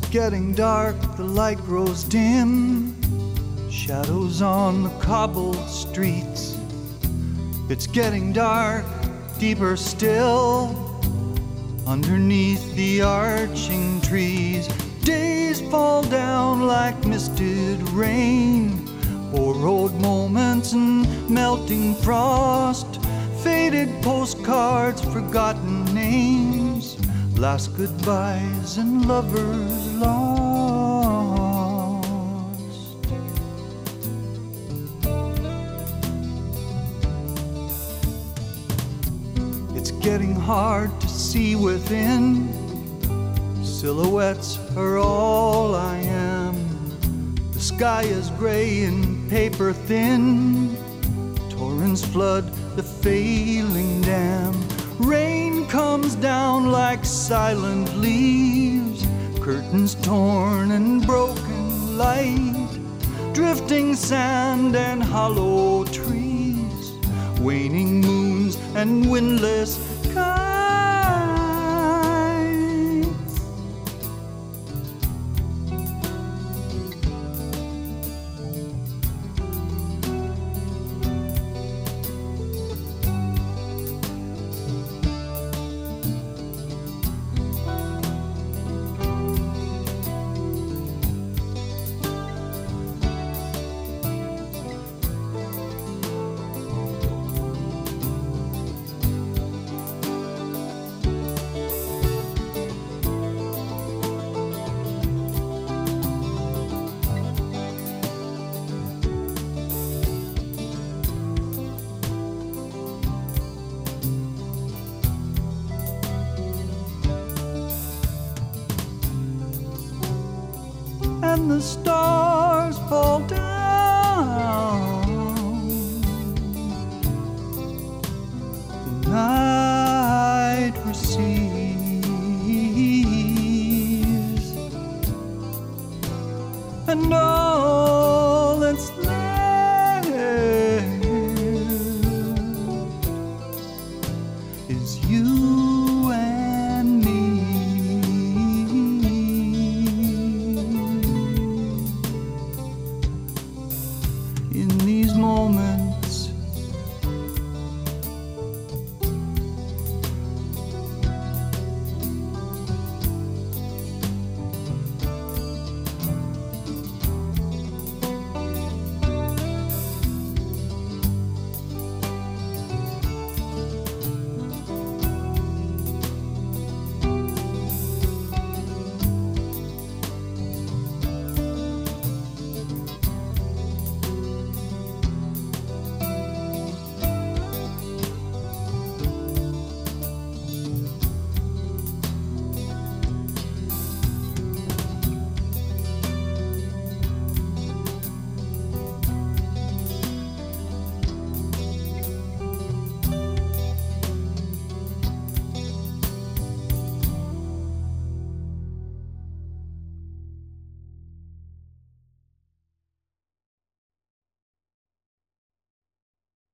getting dark, the light grows dim. Shadows on the cobbled streets. It's getting dark, deeper still. Underneath the arching trees, days fall down like misted rain. Borrowed moments and melting frost. Faded postcards, forgotten names. Last goodbyes and lovers lost. It's getting hard to see within. Silhouettes are all I am. The sky is gray and paper thin. Torrents flood the failing dam. Rain comes down like silent leaves. Curtains torn and broken light. Drifting sand and hollow trees. Waning moons and windless kites. And the stars fall down. The night receives, and all that's left is you.